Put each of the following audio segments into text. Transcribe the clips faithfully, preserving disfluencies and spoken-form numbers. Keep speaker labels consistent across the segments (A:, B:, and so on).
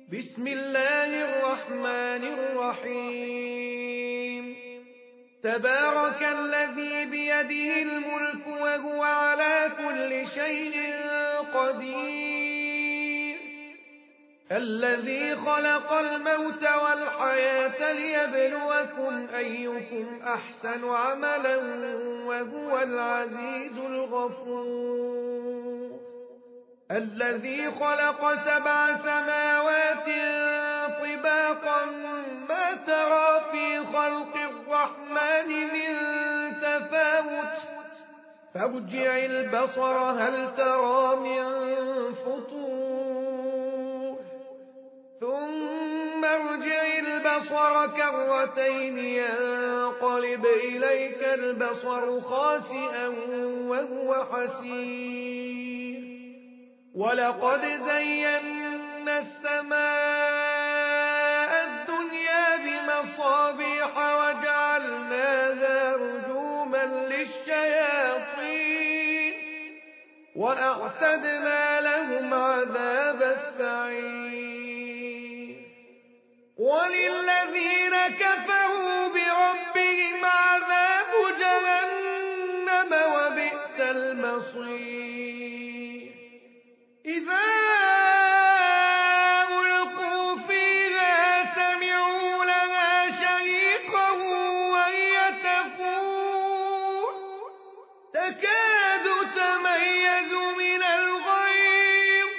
A: بسم الله الرحمن الرحيم تبارك الذي بيده الملك وهو على كل شيء قدير الذي خلق الموت والحياة ليبلوكم أيكم أحسن عملا وهو العزيز الغفور الذي خلق سبع سماوات طباقا ما ترى في خلق الرحمن من تفاوت فارجع البصر هل ترى من فطور ثم ارجع البصر كرتين ينقلب إليك البصر خاسئا وهو حسير ولقد زينا السماء الدنيا بمصابيح وجعلناها رجوما للشياطين وأعتدنا لهم عذاب السعير وللذين كفروا بربهم عذاب جهنم وبئس المصير إذا ألقوا فيها سمعوا لها شهيقا وهي تفور تكاد تميز من الغيظ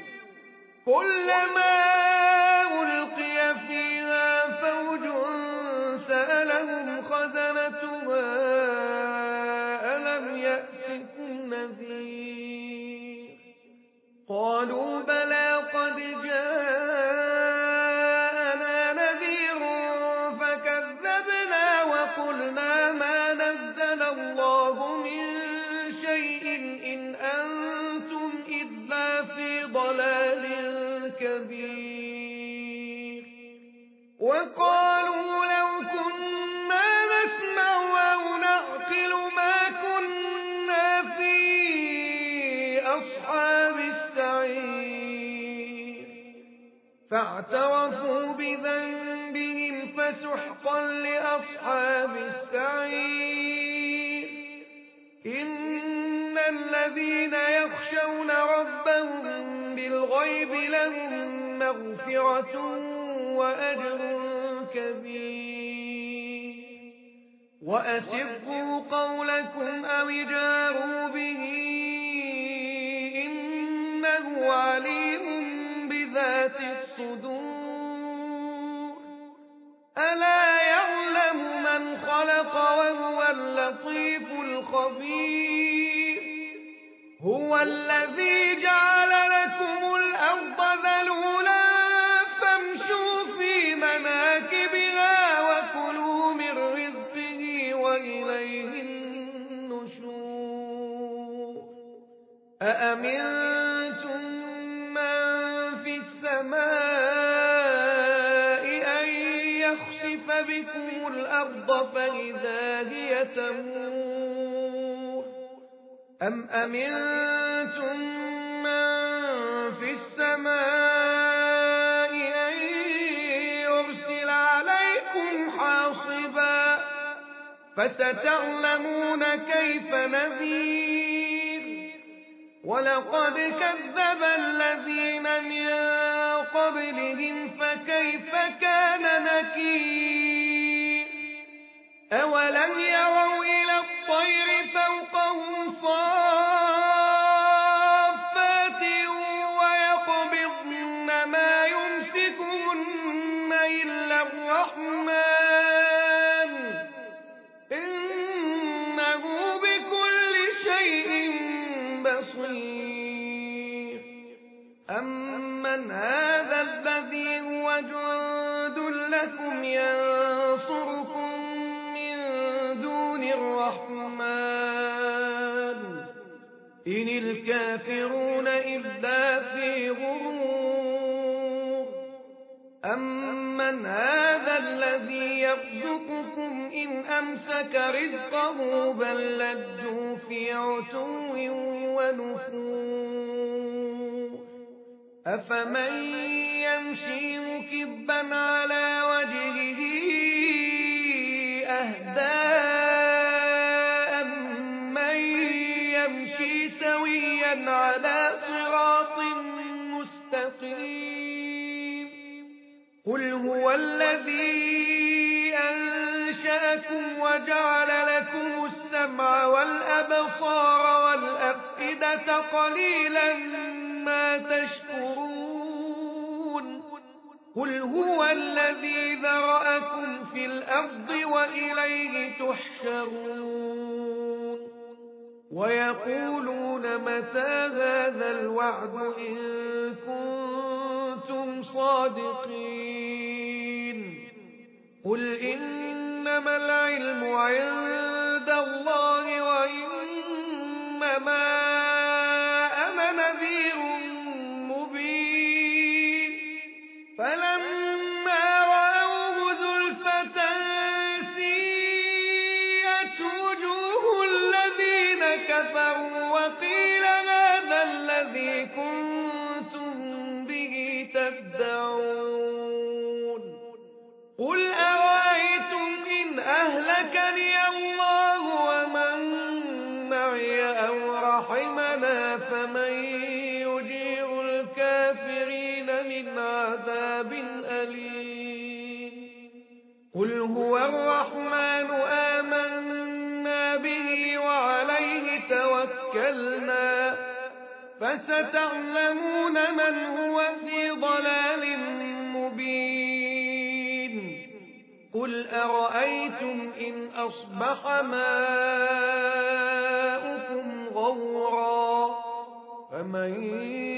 A: كلما ألقي فيها فوج سألهم خزنتها ألم يأتكم نذير قالوا بلى قد جاءنا نذير فكذبنا وقلنا ما نزل الله من شيء إن أنتم إلا في ضلال كبير وقالوا لو كنا نسمع أو نعقل ما كنا في أصحاب السعير فاعترفوا بذنبهم فسحقا لأصحاب السعير إن الذين يخشون ربهم بالغيب لهم مغفرة وأجر كبير وأسروا قولكم أو اجهروا به إنه عليم بذات الصدور ألا يعلم من خلق وهو اللطيف الخبير هو الذي جعل لكم الأرض ذلولا فامشوا في مناكبها وكلوا من رزقه وإليه النشور أأمنتم من في السماء أن يخسف بكم الأرض فإذا هي تمور أم أمنتم من في السماء أن يرسل عليكم حاصبا فستعلمون كيف نذير ولقد كذب الذين من قبلهم فكيف كان نكير أولم يروا إلى الطير فوقهم صافات ويقبضن ما يمسكهن إلا الرحمن إنه بكل شيء بصير أمن هذا الذي هو جند لكم ينصركم من دون الرحمن إن الكافرون إلا في غرور أمن هذا الذي يرزقكم إن أمسك رزقه بل لجوا في عتو ونفور أفمن يمشي كبا على وجهه أهدى أمن يمشي سويا على صراط مستقيم قل هو الذي أنشأكم وجعل لكم السمع والأبصار والأفئدة قليلا ما تشكرون قل هو الذي ذرأكم في الأرض وإليه تحشرون ويقولون متى هذا الوعد إن كنتم صادقين قل إنما العلم عند الله وإنما أنا نذير مبين فلما رأوه زلفة سيئت وجوه الذين كفروا وقيل هذا الذي كنتم به تدعون قل أرأيتم إن أهلكني الله ومن معي أو رحمنا فمن يجير الكافرين من عذاب أليم قل هو الرحمن آمنا به وعليه توكلنا فستعلمون من هو في ضلال مبين قل أرأيتم إن أصبح ماؤكم غورا فمن